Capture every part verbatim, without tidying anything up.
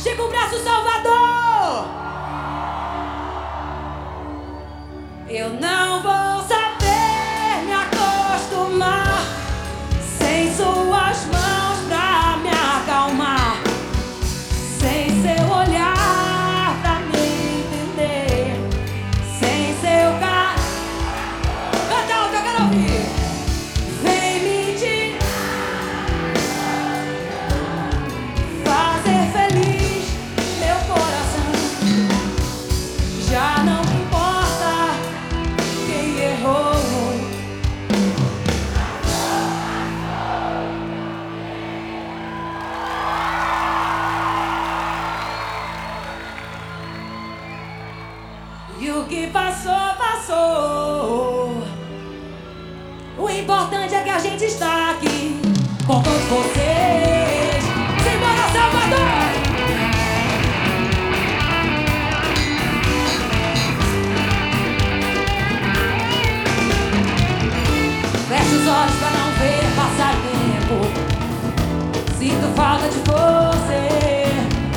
Chega o braço, Salvador! Eu não vou saber me acostumar sem suas mãos pra me acalmar, sem seu olhar pra me entender, sem seu carro. Canta alto, eu quero ouvir. Vem me tirar, fazer feliz meu coração. Já não importa quem errou. E o que passou, passou. O importante é que a gente está aqui com todos vocês. Simbora, Salvador! Feche os olhos pra não ver passar tempo. Sinto falta de você.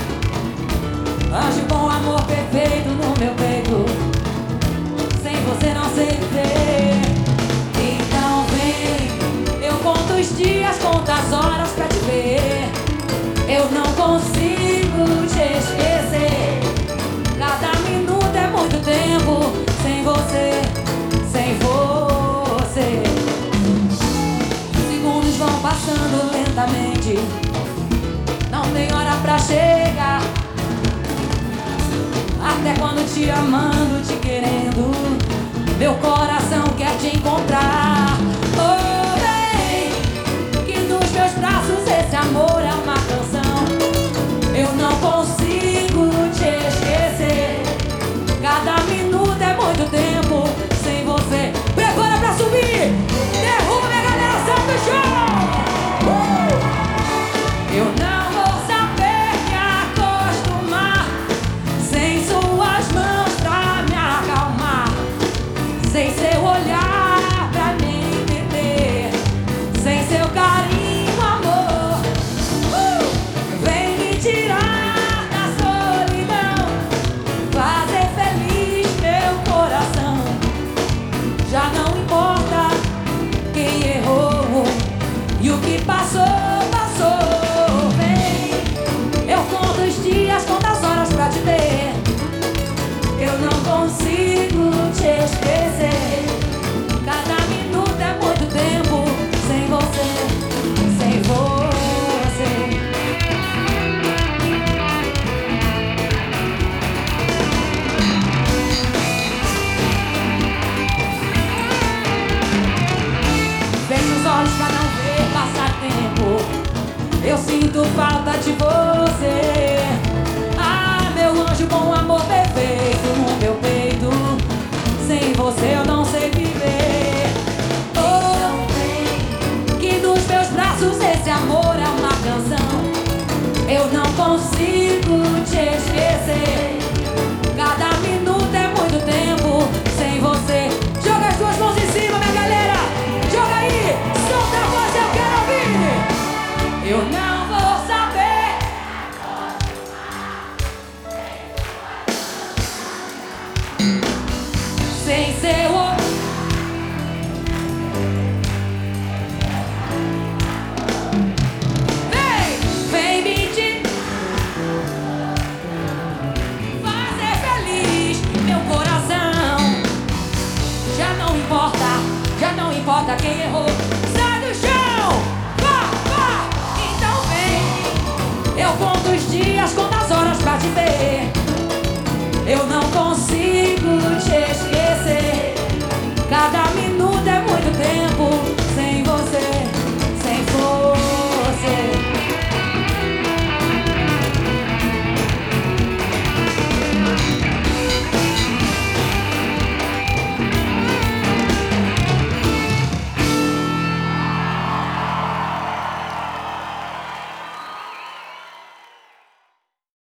Anjo bom, amor perfeito no meu peito. Sem você não sei viver. Então vem, eu conto os dias, conto as horas pra te ver. Eu não consigo te esquecer. Cada minuto é muito tempo sem você, sem você. Segundos vão passando lentamente. Não tem hora pra chegar. Até quando te amando, te querendo, meu coração quer te encontrar. Oh, bem, que nos meus braços esse amor é uma canção. Eu não consigo te esquecer. Cada minuto é muito tempo sem você. Prepara pra subir. Derruba, minha galera, salta o chão. uh! Eu não vou saber me acostumar sem suas mãos pra me acalmar, sem seu olhar pra me entender, sem seu carinho, amor. uh! Vem me tirar da solidão, fazer feliz meu coração. Já não importa quem errou e o que passou, passou. Vem, eu conto os dias, conto as horas pra te ver. Eu não consigo te esquecer. Cada minuto é muito tempo sem você, sem você. Feche os olhos pra não ver passar tempo. Eu sinto falta de você. Ah, meu anjo bom, amor perfeito no meu peito. Sem você eu não sei viver. Oh, que nos meus braços esse amor é uma canção. Eu não consigo te esquecer. Cada minuto é muito tempo sem você. Joga as duas mãos em cima, minha galera. Joga aí, solta a voz, eu quero ouvir. Eu não vou saber sem seu olhar. Vem, vem me te fazer feliz meu coração. Já não importa, já não importa quem errou. Sai do chão, vá, vá. Então vem, eu conto os dias, conto as horas pra te ver. Eu não consigo te